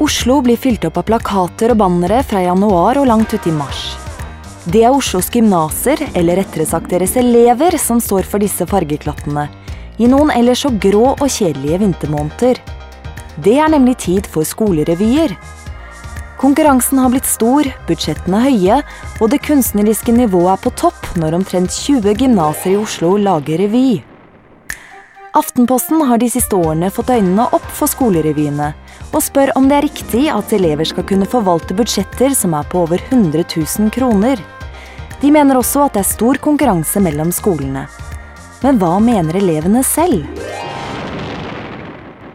Oslo blir fylt opp av plakater og bannere fra januar og langt ut i mars. Det er Oslos gymnaser, eller rettere sagt deres elever, som står for disse fargeklattene, i noen ellers så grå og kjedelige vintermåneder. Det er nemlig tid for skolerevyer. Konkurransen har blitt stor, budsjettene høye, og det kunstneriske nivået er på topp når omtrent 20 gymnaser i Oslo lager revy. Aftenposten har de siste årene fått øynene opp for skolerevyene, og spør om det er riktig at elever skal kunne forvalte budsjetter som er på over 100 000 kroner. De mener også at det er stor konkurranse mellom skolene. Men hva mener elevene selv?